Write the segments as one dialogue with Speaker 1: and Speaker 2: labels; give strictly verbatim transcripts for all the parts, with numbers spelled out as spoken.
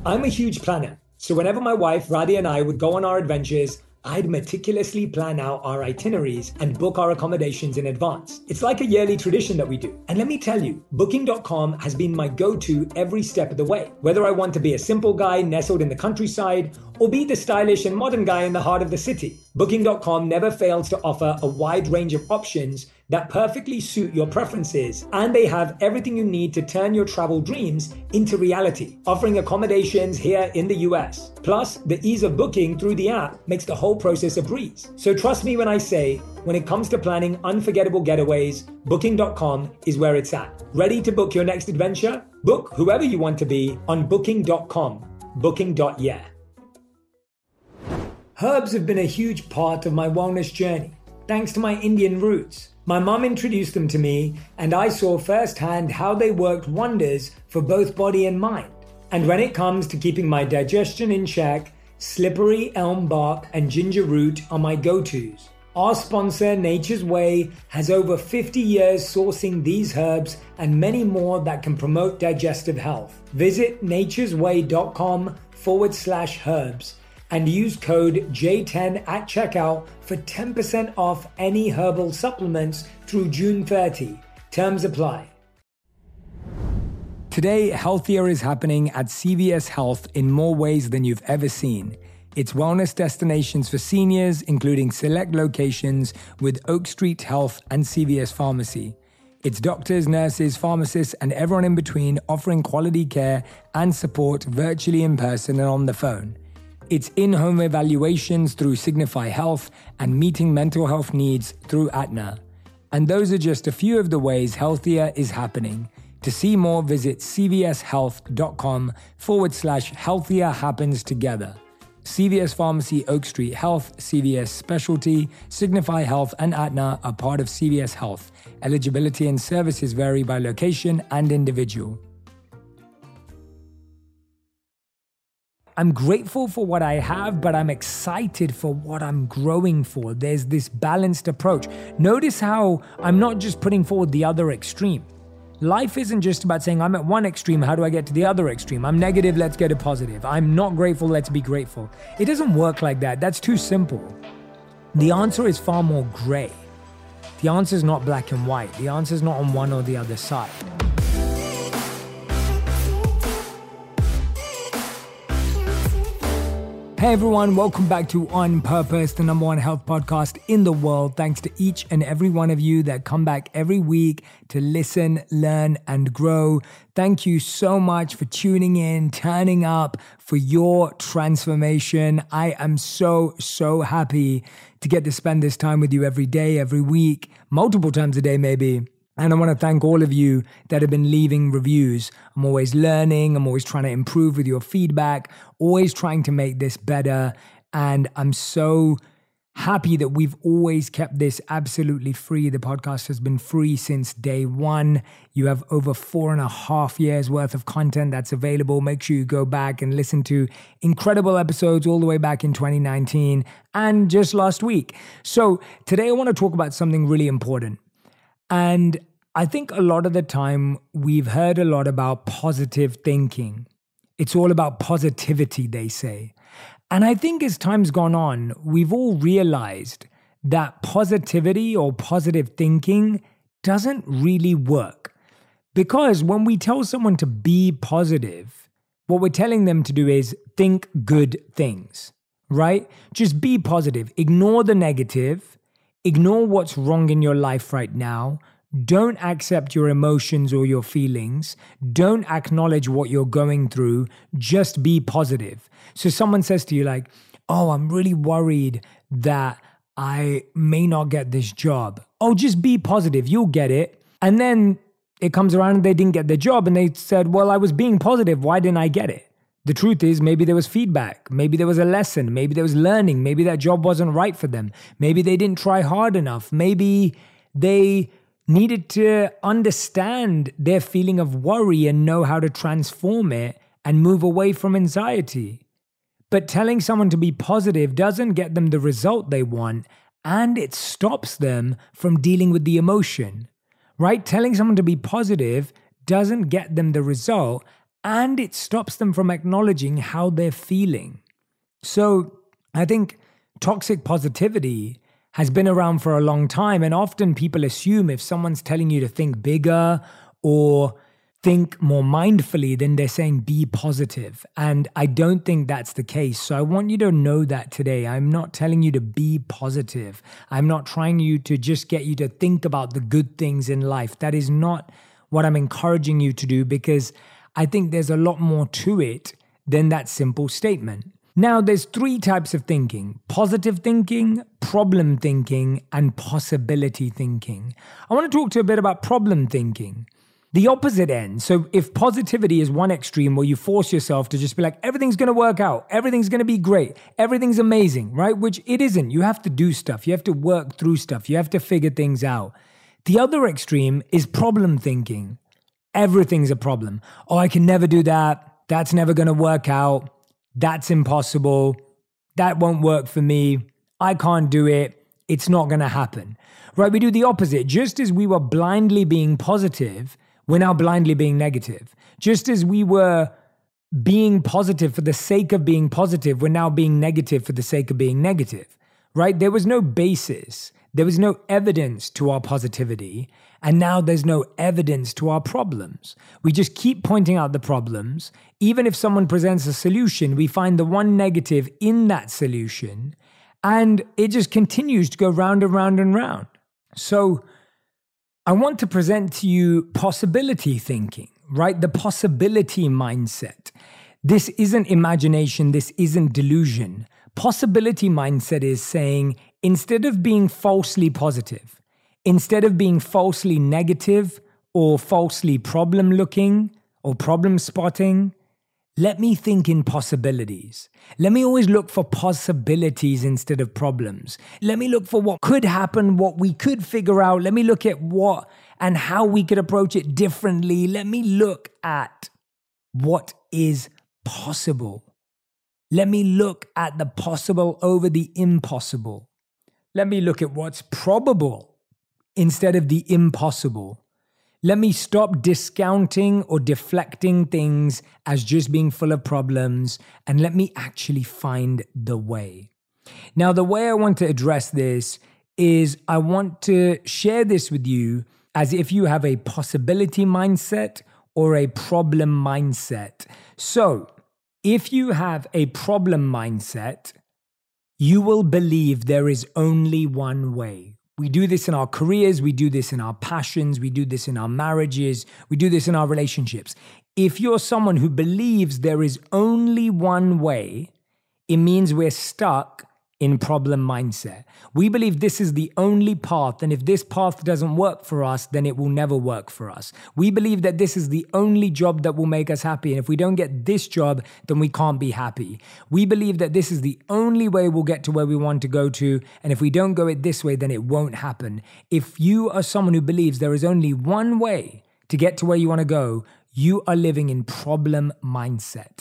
Speaker 1: I'm a huge planner, so whenever my wife Radhi and I would go on our adventures, I'd meticulously plan out our itineraries and book our accommodations in advance. It's like a yearly tradition that we do. And let me tell you, booking dot com has been my go-to every step of the way. Whether I want to be a simple guy nestled in the countryside or be the stylish and modern guy in the heart of the city, booking dot com never fails to offer a wide range of options that perfectly suit your preferences, and they have everything you need to turn your travel dreams into reality, offering accommodations here in the U S. Plus, the ease of booking through the app makes the whole process a breeze. So trust me when I say, when it comes to planning unforgettable getaways, booking dot com is where it's at. Ready to book your next adventure? Book whoever you want to be on booking dot com. booking dot yeah. Herbs have been a huge part of my wellness journey, thanks to my Indian roots. My mum introduced them to me, and I saw firsthand how they worked wonders for both body and mind. And when it comes to keeping my digestion in check, slippery elm bark and ginger root are my go-tos. Our sponsor, Nature's Way, has over fifty years sourcing these herbs and many more that can promote digestive health. Visit naturesway.com forward slash herbs and use code J ten at checkout for ten percent off any herbal supplements through June thirtieth. Terms apply. Today, healthier is happening at C V S Health in more ways than you've ever seen. It's wellness destinations for seniors, including select locations with Oak Street Health and C V S Pharmacy. It's doctors, nurses, pharmacists, and everyone in between offering quality care and support virtually in person and on the phone. It's in-home evaluations through Signify Health and meeting mental health needs through Aetna. And those are just a few of the ways healthier is happening. To see more, visit cvshealth.com forward slash healthier happens together. C V S Pharmacy, Oak Street Health, C V S Specialty, Signify Health, and Aetna are part of C V S Health. Eligibility and services vary by location and individual. I'm grateful for what I have, but I'm excited for what I'm growing for. There's this balanced approach. Notice how I'm not just putting forward the other extreme. Life isn't just about saying, I'm at one extreme, how do I get to the other extreme? I'm negative, let's get a positive. I'm not grateful, let's be grateful. It doesn't work like that. That's too simple. The answer is far more gray. The answer is not black and white. The answer is not on one or the other side. Hey everyone, welcome back to On Purpose, the number one health podcast in the world. Thanks to each and every one of you that come back every week to listen, learn, and grow. Thank you so much for tuning in, turning up for your transformation. I am so, so happy to get to spend this time with you every day, every week, multiple times a day maybe. And I want to thank all of you that have been leaving reviews. I'm always learning. I'm always trying to improve with your feedback, always trying to make this better. And I'm so happy that we've always kept this absolutely free. The podcast has been free since day one. You have over four and a half years worth of content that's available. Make sure you go back and listen to incredible episodes all the way back in twenty nineteen and just last week. So today I want to talk about something really important. And I think a lot of the time we've heard a lot about positive thinking. It's all about positivity, they say. And I think as time's gone on, we've all realized that positivity or positive thinking doesn't really work. Because when we tell someone to be positive, what we're telling them to do is think good things, right? Just be positive. Ignore the negative. Ignore what's wrong in your life right now. Don't accept your emotions or your feelings. Don't acknowledge what you're going through. Just be positive. So someone says to you like, oh, I'm really worried that I may not get this job. Oh, just be positive. You'll get it. And then it comes around and they didn't get the job and they said, well, I was being positive. Why didn't I get it? The truth is maybe there was feedback. Maybe there was a lesson. Maybe there was learning. Maybe that job wasn't right for them. Maybe they didn't try hard enough. Maybe they needed to understand their feeling of worry and know how to transform it and move away from anxiety. But telling someone to be positive doesn't get them the result they want, and it stops them from dealing with the emotion, right? Telling someone to be positive doesn't get them the result, and it stops them from acknowledging how they're feeling. So I think toxic positivity has been around for a long time, and often people assume if someone's telling you to think bigger or think more mindfully, then they're saying be positive. And I don't think that's the case. So I want you to know that today. I'm not telling you to be positive. I'm not trying you to just get you to think about the good things in life. That is not what I'm encouraging you to do, because I think there's a lot more to it than that simple statement. Now, there's three types of thinking: positive thinking, problem thinking, and possibility thinking. I want to talk to you a bit about problem thinking. The opposite end. So if positivity is one extreme where you force yourself to just be like, everything's going to work out, everything's going to be great, everything's amazing, right? Which it isn't. You have to do stuff. You have to work through stuff. You have to figure things out. The other extreme is problem thinking. Everything's a problem. Oh, I can never do that. That's never going to work out. That's impossible. That won't work for me. I can't do it. It's not going to happen. Right? We do the opposite. Just as we were blindly being positive, we're now blindly being negative. Just as we were being positive for the sake of being positive, we're now being negative for the sake of being negative, right? There was no basis. There was no evidence to our positivity. And now there's no evidence to our problems. We just keep pointing out the problems. Even if someone presents a solution, we find the one negative in that solution. And it just continues to go round and round and round. So I want to present to you possibility thinking, right? The possibility mindset. This isn't imagination. This isn't delusion. Possibility mindset is saying, instead of being falsely positive, instead of being falsely negative or falsely problem looking or problem spotting, let me think in possibilities. Let me always look for possibilities instead of problems. Let me look for what could happen, what we could figure out. Let me look at what and how we could approach it differently. Let me look at what is possible. Let me look at the possible over the impossible. Let me look at what's probable instead of the impossible. Let me stop discounting or deflecting things as just being full of problems, and let me actually find the way. Now, the way I want to address this is I want to share this with you as if you have a possibility mindset or a problem mindset. So, if you have a problem mindset, you will believe there is only one way. We do this in our careers, we do this in our passions, we do this in our marriages, we do this in our relationships. If you're someone who believes there is only one way, it means we're stuck in problem mindset. We believe this is the only path, and if this path doesn't work for us, then it will never work for us. We believe that this is the only job that will make us happy, and if we don't get this job, then we can't be happy. We believe that this is the only way we'll get to where we want to go to, and if we don't go it this way, then it won't happen. If you are someone who believes there is only one way to get to where you want to go, you are living in problem mindset.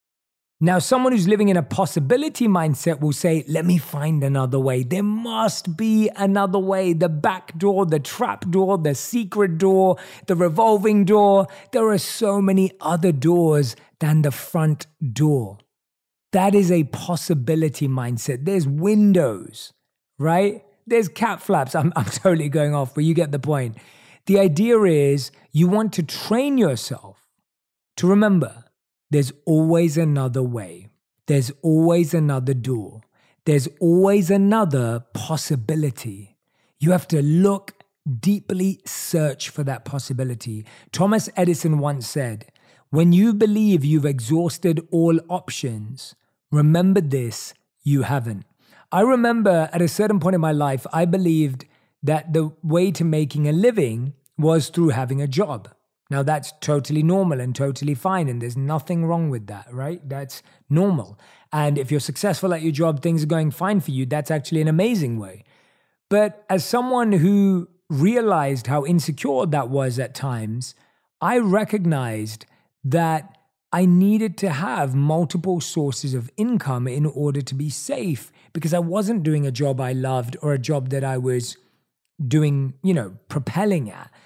Speaker 1: Now, someone who's living in a possibility mindset will say, let me find another way. There must be another way. The back door, the trap door, the secret door, the revolving door. There are so many other doors than the front door. That is a possibility mindset. There's windows, right? There's cat flaps. I'm, I'm totally going off, but you get the point. The idea is you want to train yourself to remember, there's always another way. There's always another door. There's always another possibility. You have to look deeply, search for that possibility. Thomas Edison once said, when you believe you've exhausted all options, remember this, you haven't. I remember at a certain point in my life, I believed that the way to making a living was through having a job. Now, that's totally normal and totally fine, and there's nothing wrong with that, right? That's normal. And if you're successful at your job, things are going fine for you. That's actually an amazing way. But as someone who realized how insecure that was at times, I recognized that I needed to have multiple sources of income in order to be safe, because I wasn't doing a job I loved or a job that I was doing, you know, propelling at.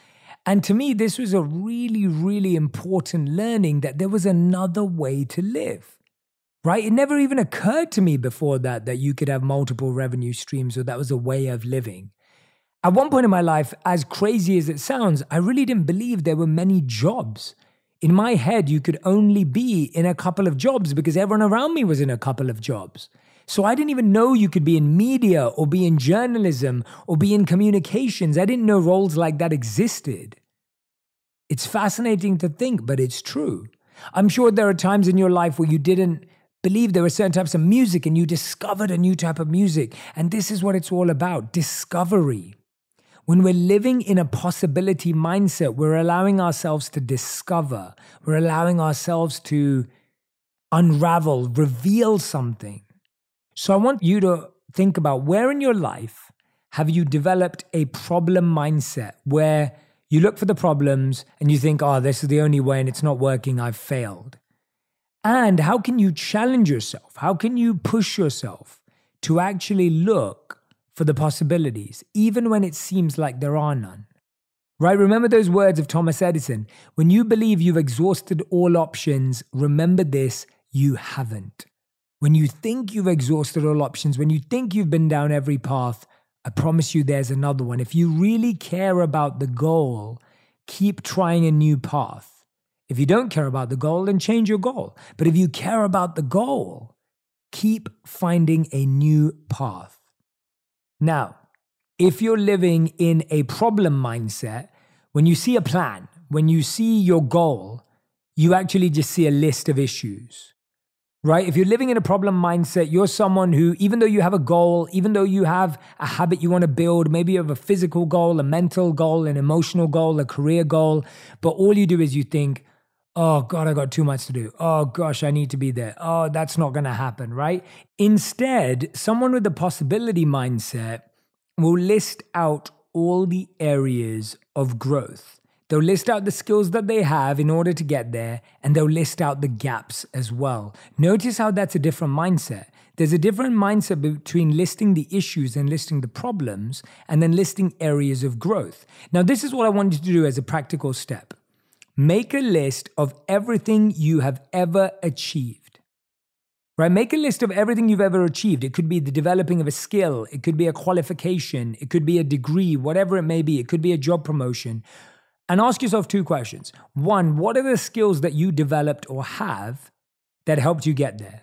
Speaker 1: And to me, this was a really, really important learning that there was another way to live, right? It never even occurred to me before that, that you could have multiple revenue streams or that was a way of living. At one point in my life, as crazy as it sounds, I really didn't believe there were many jobs. In my head, you could only be in a couple of jobs because everyone around me was in a couple of jobs. So I didn't even know you could be in media or be in journalism or be in communications. I didn't know roles like that existed. It's fascinating to think, but it's true. I'm sure there are times in your life where you didn't believe there were certain types of music and you discovered a new type of music. And this is what it's all about, discovery. When we're living in a possibility mindset, we're allowing ourselves to discover. We're allowing ourselves to unravel, reveal something. So I want you to think about where in your life have you developed a problem mindset where you look for the problems and you think, oh, this is the only way and it's not working, I've failed. And how can you challenge yourself? How can you push yourself to actually look for the possibilities, even when it seems like there are none? Right? Remember those words of Thomas Edison. When you believe you've exhausted all options, remember this, you haven't. When you think you've exhausted all options, when you think you've been down every path, I promise you there's another one. If you really care about the goal, keep trying a new path. If you don't care about the goal, then change your goal. But if you care about the goal, keep finding a new path. Now, if you're living in a problem mindset, when you see a plan, when you see your goal, you actually just see a list of issues. Right? If you're living in a problem mindset, you're someone who, even though you have a goal, even though you have a habit you want to build, maybe you have a physical goal, a mental goal, an emotional goal, a career goal, but all you do is you think, oh God, I got too much to do. Oh gosh, I need to be there. Oh, that's not going to happen, right? Instead, someone with a possibility mindset will list out all the areas of growth. They'll list out the skills that they have in order to get there, and they'll list out the gaps as well. Notice how that's a different mindset. There's a different mindset between listing the issues and listing the problems, and then listing areas of growth. Now, this is what I want you to do as a practical step. Make a list of everything you have ever achieved. Right? Make a list of everything you've ever achieved. It could be the developing of a skill. It could be a qualification. It could be a degree, whatever it may be. It could be a job promotion. And ask yourself two questions. One, what are the skills that you developed or have that helped you get there?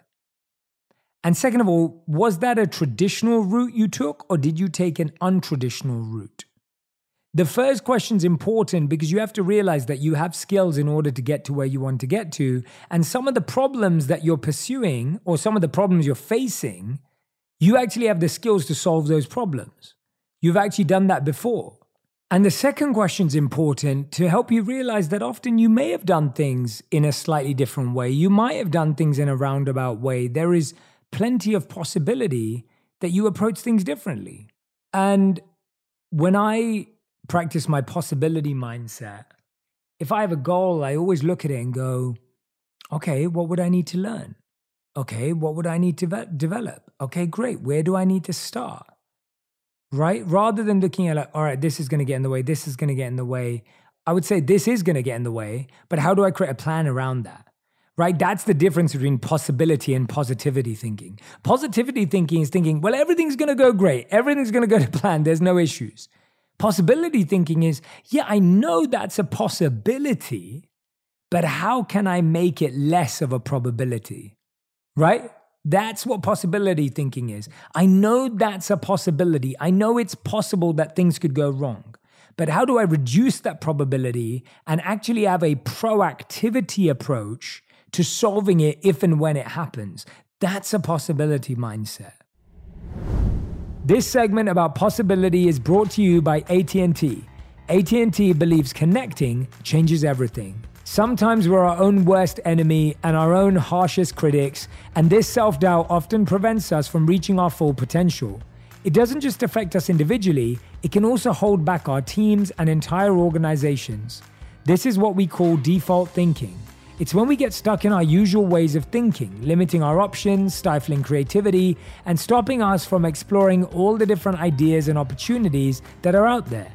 Speaker 1: And second of all, was that a traditional route you took, or did you take an untraditional route? The first question is important because you have to realize that you have skills in order to get to where you want to get to. And some of the problems that you're pursuing, or some of the problems you're facing, you actually have the skills to solve those problems. You've actually done that before. And the second question is important to help you realize that often you may have done things in a slightly different way. You might have done things in a roundabout way. There is plenty of possibility that you approach things differently. And when I practice my possibility mindset, if I have a goal, I always look at it and go, okay, what would I need to learn? Okay, what would I need to ve- develop? Okay, great. Where do I need to start? Right? Rather than looking at like, all right, this is going to get in the way, this is going to get in the way. I would say this is going to get in the way, but how do I create a plan around that? Right? That's the difference between possibility and positivity thinking. Positivity thinking is thinking, well, everything's going to go great. Everything's going to go to plan. There's no issues. Possibility thinking is, yeah, I know that's a possibility, but how can I make it less of a probability? Right? That's what possibility thinking is. I know that's a possibility. I know it's possible that things could go wrong. But how do I reduce that probability and actually have a proactivity approach to solving it if and when it happens? That's a possibility mindset. This segment about possibility is brought to you by A T and T. A T and T believes connecting changes everything. Sometimes we're our own worst enemy and our own harshest critics, and this self-doubt often prevents us from reaching our full potential. It doesn't just affect us individually, it can also hold back our teams and entire organizations. This is what we call default thinking. It's when we get stuck in our usual ways of thinking, limiting our options, stifling creativity, and stopping us from exploring all the different ideas and opportunities that are out there.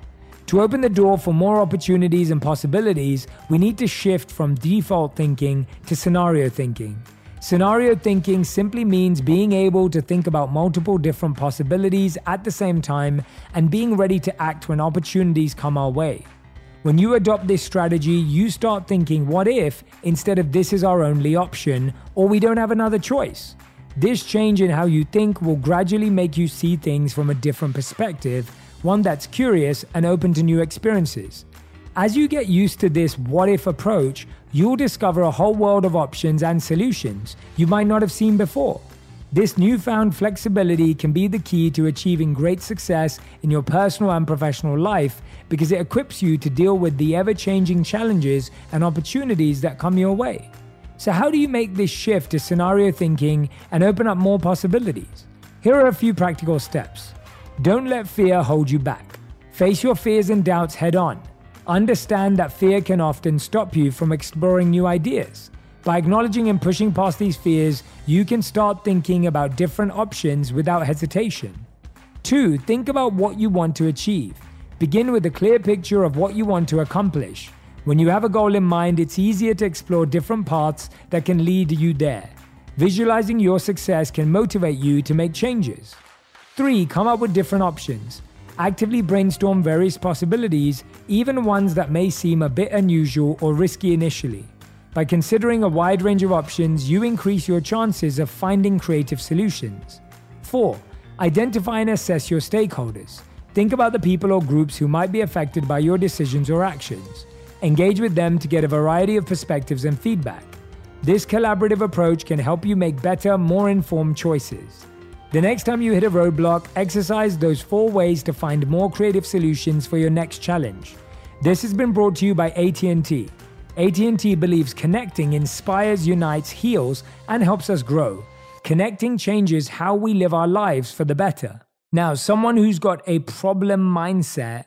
Speaker 1: To open the door for more opportunities and possibilities, we need to shift from default thinking to scenario thinking. Scenario thinking simply means being able to think about multiple different possibilities at the same time and being ready to act when opportunities come our way. When you adopt this strategy, you start thinking, what if, instead of this is our only option, or we don't have another choice? This change in how you think will gradually make you see things from a different perspective, one that's curious and open to new experiences. As you get used to this what-if approach, you'll discover a whole world of options and solutions you might not have seen before. This newfound flexibility can be the key to achieving great success in your personal and professional life because it equips you to deal with the ever-changing challenges and opportunities that come your way. So how do you make this shift to scenario thinking and open up more possibilities? Here are a few practical steps. Don't let fear hold you back. Face your fears and doubts head on. Understand that fear can often stop you from exploring new ideas. By acknowledging and pushing past these fears, you can start thinking about different options without hesitation. Two, think about what you want to achieve. Begin with a clear picture of what you want to accomplish. When you have a goal in mind, it's easier to explore different paths that can lead you there. Visualizing your success can motivate you to make changes. Three, come up with different options. Actively brainstorm various possibilities, even ones that may seem a bit unusual or risky initially. By considering a wide range of options, you increase your chances of finding creative solutions. Four, identify and assess your stakeholders. Think about the people or groups who might be affected by your decisions or actions. Engage with them to get a variety of perspectives and feedback. This collaborative approach can help you make better, more informed choices. The next time you hit a roadblock, exercise those four ways to find more creative solutions for your next challenge. This has been brought to you by A T and T. A T and T believes connecting inspires, unites, heals, and helps us grow. Connecting changes how we live our lives for the better. Now, someone who's got a problem mindset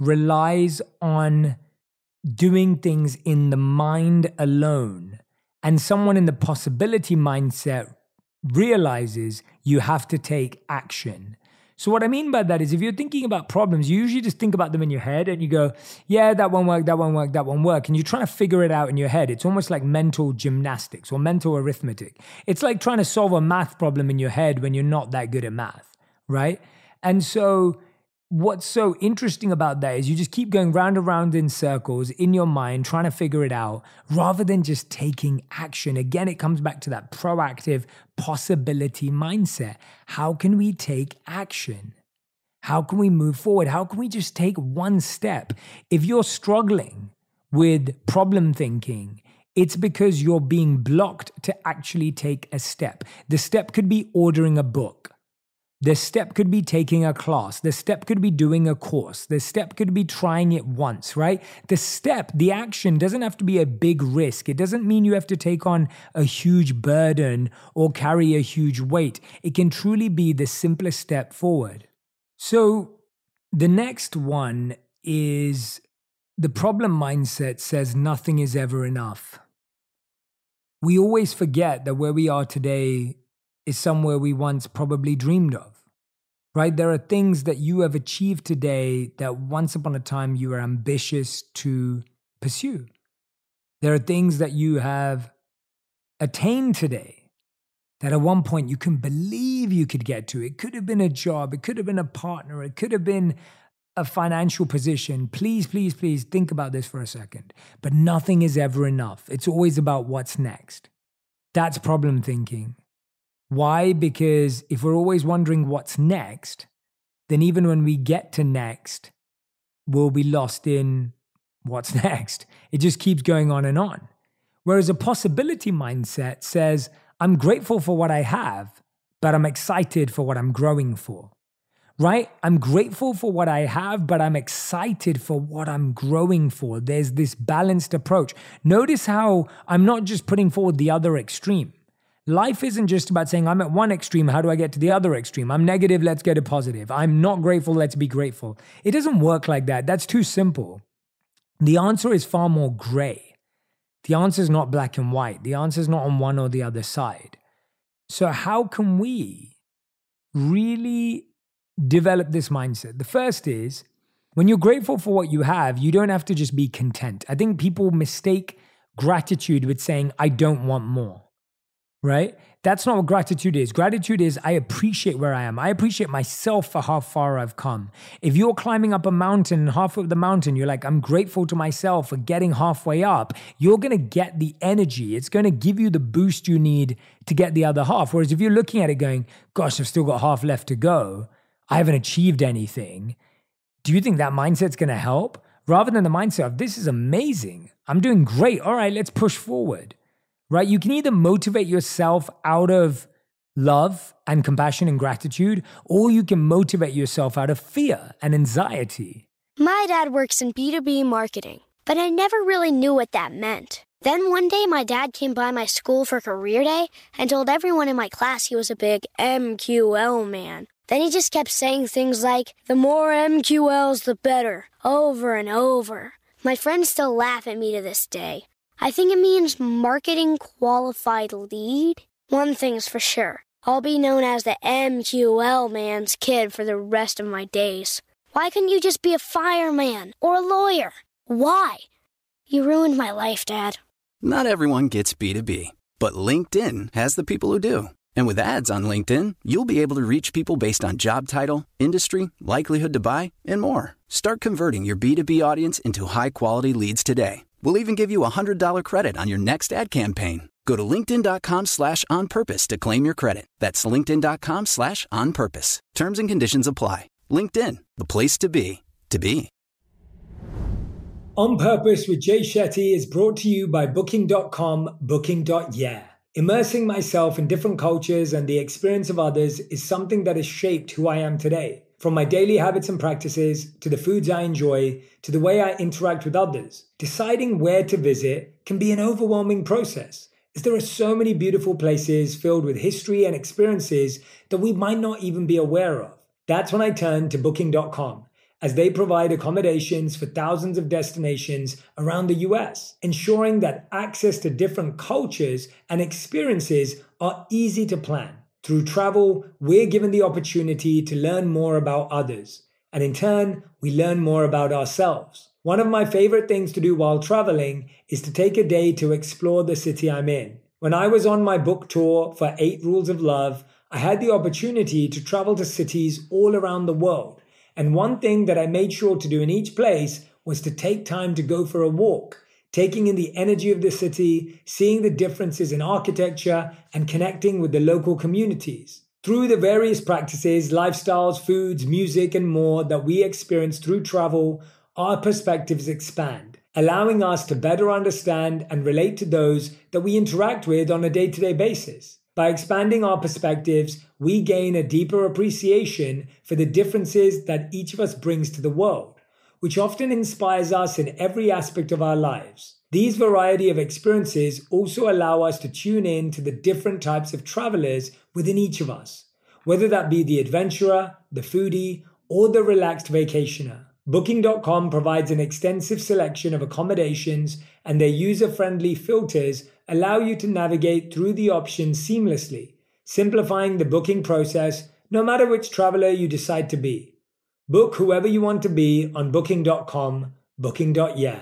Speaker 1: relies on doing things in the mind alone, and someone in the possibility mindset realizes you have to take action. So what I mean by that is if you're thinking about problems, you usually just think about them in your head and you go, yeah, that won't work, that won't work, that won't work. And you're trying to figure it out in your head. It's almost like mental gymnastics or mental arithmetic. It's like trying to solve a math problem in your head when you're not that good at math, right? And so what's so interesting about that is you just keep going round and round in circles in your mind, trying to figure it out, rather than just taking action. Again, it comes back to that proactive possibility mindset. How can we take action? How can we move forward? How can we just take one step? If you're struggling with problem thinking, it's because you're being blocked to actually take a step. The step could be ordering a book. The step could be taking a class. The step could be doing a course. The step could be trying it once, right? The step, the action doesn't have to be a big risk. It doesn't mean you have to take on a huge burden or carry a huge weight. It can truly be the simplest step forward. So the next one is the problem mindset says nothing is ever enough. We always forget that where we are today is somewhere we once probably dreamed of, right? There are things that you have achieved today that once upon a time you were ambitious to pursue. There are things that you have attained today that at one point you can believe you could get to. It could have been a job. It could have been a partner. It could have been a financial position. Please, please, please think about this for a second. But nothing is ever enough. It's always about what's next. That's problem thinking. Why? Because if we're always wondering what's next, then even when we get to next, we'll be lost in what's next. It just keeps going on and on. Whereas a possibility mindset says, I'm grateful for what I have, but I'm excited for what I'm growing for, right? I'm grateful for what I have, but I'm excited for what I'm growing for. There's this balanced approach. Notice how I'm not just putting forward the other extreme. Life isn't just about saying, I'm at one extreme, how do I get to the other extreme? I'm negative, let's get a positive. I'm not grateful, let's be grateful. It doesn't work like that. That's too simple. The answer is far more gray. The answer is not black and white. The answer is not on one or the other side. So how can we really develop this mindset? The first is, When you're grateful for what you have, you don't have to just be content. I think people mistake gratitude with saying, I don't want more, right? That's not what gratitude is. Gratitude is, I appreciate where I am. I appreciate myself for how far I've come. If you're climbing up a mountain and half of the mountain, you're like, I'm grateful to myself for getting halfway up, you're going to get the energy. It's going to give you the boost you need to get the other half. Whereas if you're looking at it going, gosh, I've still got half left to go, I haven't achieved anything. Do you think that mindset's going to help? Rather than the mindset of, this is amazing. I'm doing great. All right, let's push forward. Right? You can either motivate yourself out of love and compassion and gratitude, or you can motivate yourself out of fear and anxiety.
Speaker 2: My dad works in B two B marketing, but I never really knew what that meant. Then one day my dad came by my school for career day and told everyone in my class he was a big M Q L man. Then he just kept saying things like, the more M Q Ls, the better, over and over. My friends still laugh at me to this day. I think it means marketing qualified lead. One thing's for sure. I'll be known as the M Q L man's kid for the rest of my days. Why couldn't you just be a fireman or a lawyer? Why? You ruined my life, Dad.
Speaker 3: Not everyone gets B two B, but LinkedIn has the people who do. And with ads on LinkedIn, you'll be able to reach people based on job title, industry, likelihood to buy, and more. Start converting your B two B audience into high-quality leads today. We'll even give you a one hundred dollars credit on your next ad campaign. Go to linkedin.com slash on purpose to claim your credit. That's linkedin.com slash on purpose. Terms and conditions apply. LinkedIn, the place to be, to be.
Speaker 1: On Purpose with Jay Shetty is brought to you by booking dot com, booking dot yeah. Immersing myself in different cultures and the experience of others is something that has shaped who I am today. From my daily habits and practices, to the foods I enjoy, to the way I interact with others. Deciding where to visit can be an overwhelming process, as there are so many beautiful places filled with history and experiences that we might not even be aware of. That's when I turn to booking dot com, as they provide accommodations for thousands of destinations around the U S, ensuring that access to different cultures and experiences are easy to plan. Through travel, we're given the opportunity to learn more about others, and in turn, we learn more about ourselves. One of my favorite things to do while traveling is to take a day to explore the city I'm in. When I was on my book tour for Eight Rules of Love, I had the opportunity to travel to cities all around the world. And one thing that I made sure to do in each place was to take time to go for a walk, taking in the energy of the city, seeing the differences in architecture, and connecting with the local communities. Through the various practices, lifestyles, foods, music, and more that we experience through travel, our perspectives expand, allowing us to better understand and relate to those that we interact with on a day-to-day basis. By expanding our perspectives, we gain a deeper appreciation for the differences that each of us brings to the world, which often inspires us in every aspect of our lives. These variety of experiences also allow us to tune in to the different types of travelers within each of us, whether that be the adventurer, the foodie, or the relaxed vacationer. booking dot com provides an extensive selection of accommodations, and their user-friendly filters allow you to navigate through the options seamlessly, simplifying the booking process no matter which traveler you decide to be. Book whoever you want to be on booking dot com, booking dot yeah.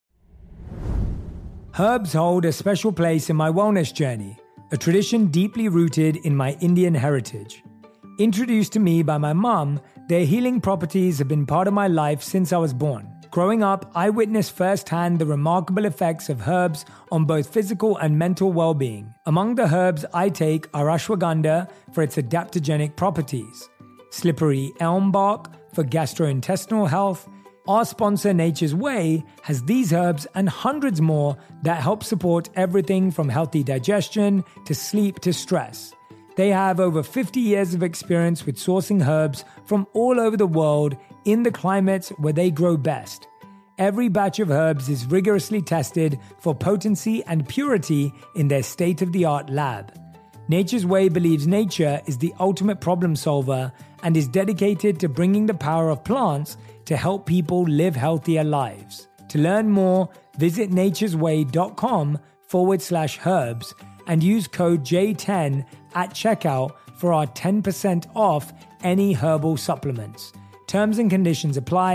Speaker 1: Herbs hold a special place in my wellness journey, a tradition deeply rooted in my Indian heritage. Introduced to me by my mom, their healing properties have been part of my life since I was born. Growing up, I witnessed firsthand the remarkable effects of herbs on both physical and mental well-being. Among the herbs I take are ashwagandha for its adaptogenic properties, slippery elm bark for gastrointestinal health. Our sponsor Nature's Way has these herbs and hundreds more that help support everything from healthy digestion to sleep to stress. They have over fifty years of experience with sourcing herbs from all over the world in the climates where they grow best. Every batch of herbs is rigorously tested for potency and purity in their state-of-the-art lab. Nature's Way believes nature is the ultimate problem solver and is dedicated to bringing the power of plants to help people live healthier lives. To learn more, visit naturesway.com forward slash herbs and use code J ten at checkout for our ten percent off any herbal supplements. Terms and conditions apply.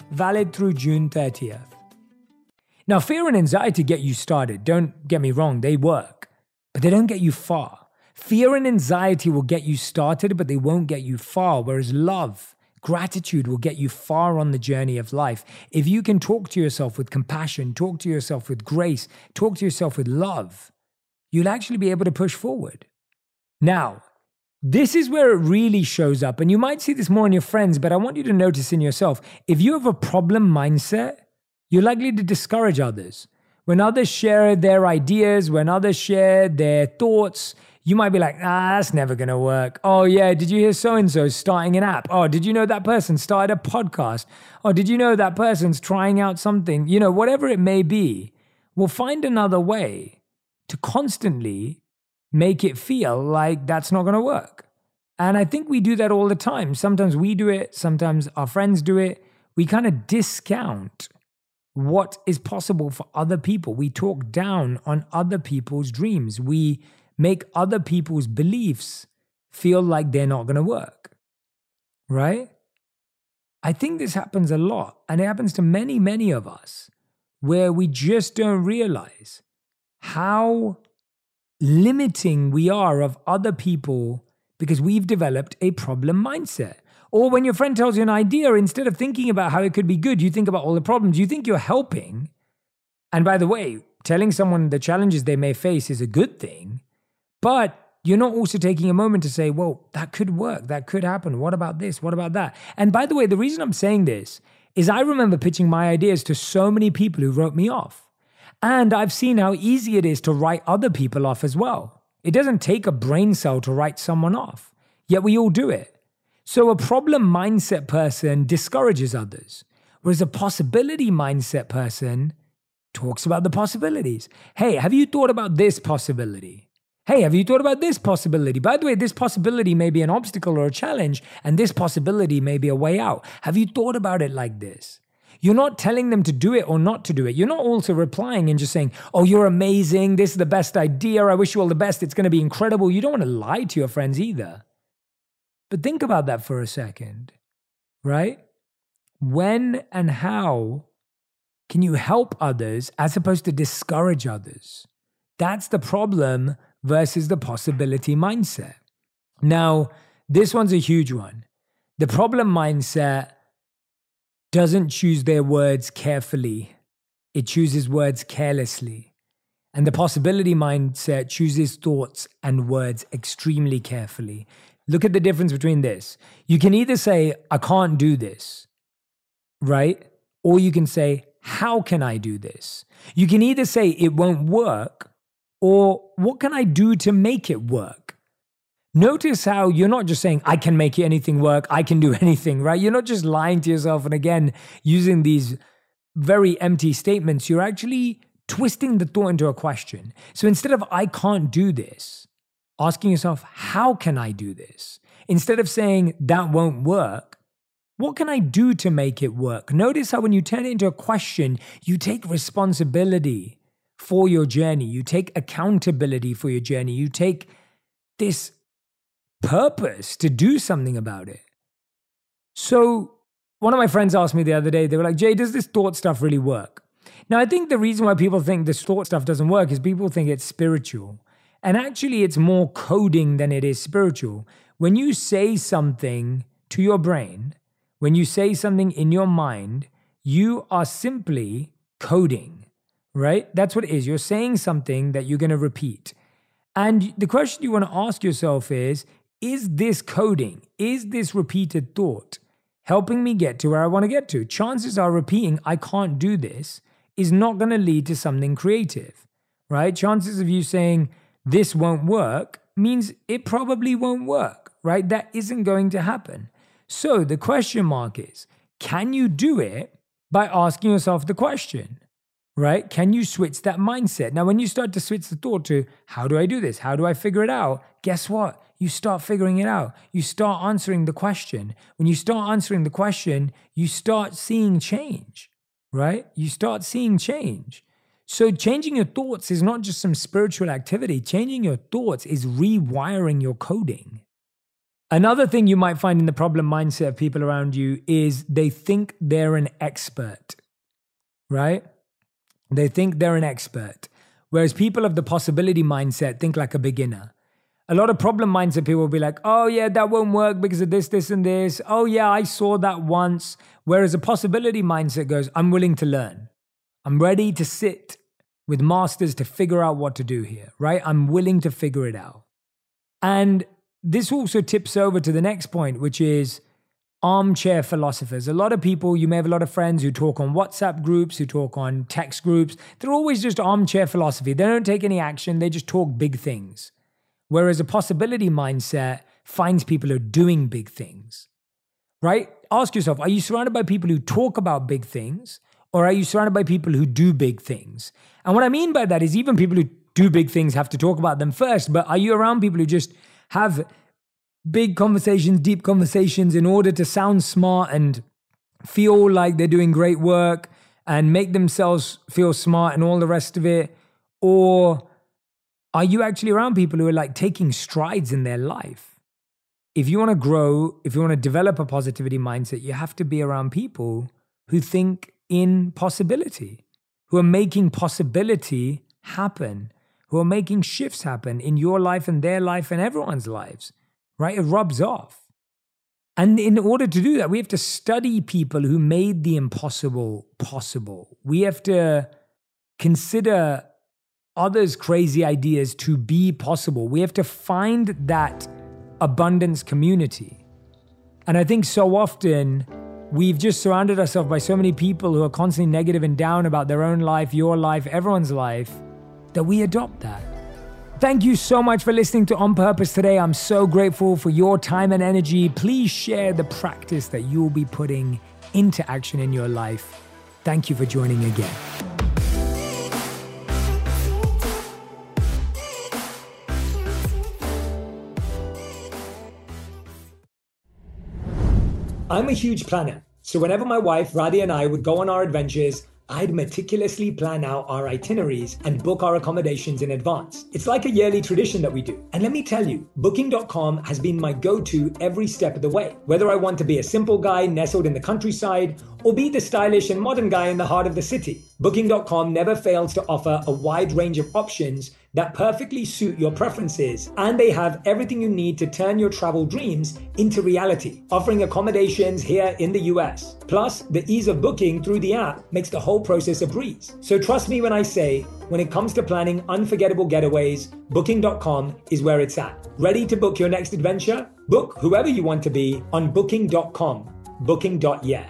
Speaker 1: valid through June thirtieth. Now, fear and anxiety get you started. Don't get me wrong, they work, but they don't get you far. Fear and anxiety will get you started, but they won't get you far, whereas love, gratitude will get you far on the journey of life. If you can talk to yourself with compassion, talk to yourself with grace, talk to yourself with love, you'll actually be able to push forward. Now, this is where it really shows up, and you might see this more in your friends, but I want you to notice in yourself, if you have a problem mindset, you're likely to discourage others. When others share their ideas, when others share their thoughts, you might be like, ah, that's never going to work. Oh yeah, did you hear so-and-so starting an app? Oh, did you know that person started a podcast? Oh, did you know that person's trying out something? You know, whatever it may be, we'll find another way to constantly make it feel like that's not going to work. And I think we do that all the time. Sometimes we do it. Sometimes our friends do it. We kind of discount what is possible for other people. We talk down on other people's dreams. We make other people's beliefs feel like they're not going to work, right? I think this happens a lot, and it happens to many, many of us, where we just don't realize how limiting we are of other people because we've developed a problem mindset. Or when your friend tells you an idea, instead of thinking about how it could be good, you think about all the problems. You think you're helping. And by the way, telling someone the challenges they may face is a good thing, but you're not also taking a moment to say, well, that could work. That could happen. What about this? What about that? And by the way, the reason I'm saying this is I remember pitching my ideas to so many people who wrote me off. And I've seen how easy it is to write other people off as well. It doesn't take a brain cell to write someone off, yet we all do it. So a problem mindset person discourages others, whereas a possibility mindset person talks about the possibilities. Hey, have you thought about this possibility? Hey, have you thought about this possibility? By the way, this possibility may be an obstacle or a challenge, and this possibility may be a way out. Have you thought about it like this? You're not telling them to do it or not to do it. You're not also replying and just saying, oh, you're amazing. This is the best idea. I wish you all the best. It's going to be incredible. You don't want to lie to your friends either. But think about that for a second, right? When and how can you help others as opposed to discourage others? That's the problem versus the possibility mindset. Now, this one's a huge one. The problem mindset doesn't choose their words carefully. It chooses words carelessly. And the possibility mindset chooses thoughts and words extremely carefully. Look at the difference between this. You can either say, I can't do this, right? Or you can say, how can I do this? You can either say it won't work, or what can I do to make it work? Notice how you're not just saying, I can make anything work, I can do anything, right? You're not just lying to yourself and again, using these very empty statements. You're actually twisting the thought into a question. So instead of, I can't do this, asking yourself, how can I do this? Instead of saying, that won't work, what can I do to make it work? Notice how when you turn it into a question, you take responsibility for your journey. You take accountability for your journey. You take this purpose to do something about it. So one of my friends asked me the other day, they were like, Jay, does this thought stuff really work? Now, I think the reason why people think this thought stuff doesn't work is people think it's spiritual. And actually, it's more coding than it is spiritual. When you say something to your brain, when you say something in your mind, you are simply coding, right? That's what it is. You're saying something that you're going to repeat. And the question you want to ask yourself is, is this coding, is this repeated thought helping me get to where I want to get to? Chances are repeating, I can't do this, is not going to lead to something creative, right? Chances of you saying, this won't work, means it probably won't work, right? That isn't going to happen. So the question mark is, can you do it by asking yourself the question, right? Can you switch that mindset? Now, when you start to switch the thought to, how do I do this? How do I figure it out? Guess what? You start figuring it out. You start answering the question. When you start answering the question, you start seeing change, right? You start seeing change. So changing your thoughts is not just some spiritual activity. Changing your thoughts is rewiring your coding. Another thing you might find in the problem mindset of people around you is they think they're an expert, right? They think they're an expert. Whereas people of the possibility mindset think like a beginner. A lot of problem mindset people will be like, oh yeah, that won't work because of this, this, and this. Oh yeah, I saw that once. Whereas a possibility mindset goes, I'm willing to learn. I'm ready to sit with masters to figure out what to do here, right? I'm willing to figure it out. And this also tips over to the next point, which is armchair philosophers. A lot of people, you may have a lot of friends who talk on WhatsApp groups, who talk on text groups. They're always just armchair philosophy. They don't take any action. They just talk big things. Whereas a possibility mindset finds people who are doing big things, right? Ask yourself, are you surrounded by people who talk about big things, or are you surrounded by people who do big things? And what I mean by that is even people who do big things have to talk about them first, but are you around people who just have big conversations, deep conversations in order to sound smart and feel like they're doing great work and make themselves feel smart and all the rest of it? Or are you actually around people who are like taking strides in their life? If you want to grow, if you want to develop a positivity mindset, you have to be around people who think in possibility, who are making possibility happen, who are making shifts happen in your life and their life and everyone's lives, right? It rubs off. And in order to do that, we have to study people who made the impossible possible. We have to consider others' crazy ideas to be possible. We have to find that abundance community. And I think so often we've just surrounded ourselves by so many people who are constantly negative and down about their own life, your life, everyone's life, that we adopt that. Thank you so much for listening to On Purpose today. I'm so grateful for your time and energy. Please share the practice that you will be putting into action in your life. Thank you for joining again. I'm a huge planner, so whenever my wife Radhi and I would go on our adventures, I'd meticulously plan out our itineraries and book our accommodations in advance. It's like a yearly tradition that we do. And let me tell you, booking dot com has been my go-to every step of the way. Whether I want to be a simple guy nestled in the countryside or be the stylish and modern guy in the heart of the city, booking dot com never fails to offer a wide range of options that perfectly suit your preferences, and they have everything you need to turn your travel dreams into reality, offering accommodations here in the U S. Plus, the ease of booking through the app makes the whole process a breeze. So trust me when I say, when it comes to planning unforgettable getaways, booking dot com is where it's at. Ready to book your next adventure? Book whoever you want to be on booking dot com. booking dot yeah.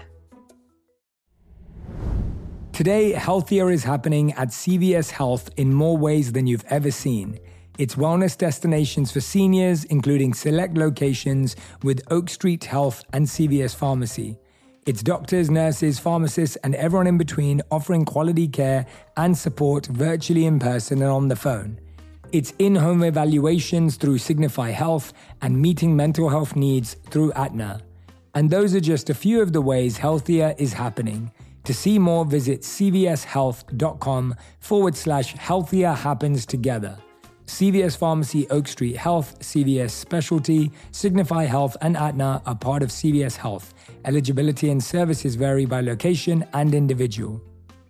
Speaker 1: Today, healthier is happening at C V S Health in more ways than you've ever seen. It's wellness destinations for seniors, including select locations with Oak Street Health and C V S Pharmacy. It's doctors, nurses, pharmacists, and everyone in between offering quality care and support virtually in person and on the phone. It's in-home evaluations through Signify Health and meeting mental health needs through Aetna. And those are just a few of the ways healthier is happening. To see more, visit cvshealth.com forward slash healthier happens together. C V S Pharmacy, Oak Street Health, C V S Specialty, Signify Health, and Aetna are part of C V S Health. Eligibility and services vary by location and individual.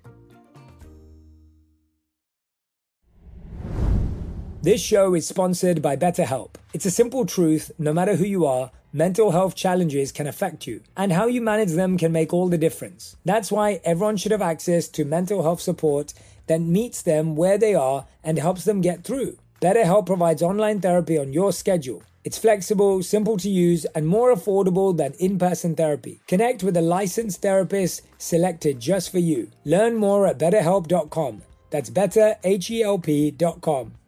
Speaker 1: This show is sponsored by BetterHelp. It's a simple truth, no matter who you are, mental health challenges can affect you, and how you manage them can make all the difference. That's why everyone should have access to mental health support that meets them where they are and helps them get through. BetterHelp provides online therapy on your schedule. It's flexible, simple to use, and more affordable than in-person therapy. Connect with a licensed therapist selected just for you. Learn more at better help dot com. That's better help dot com.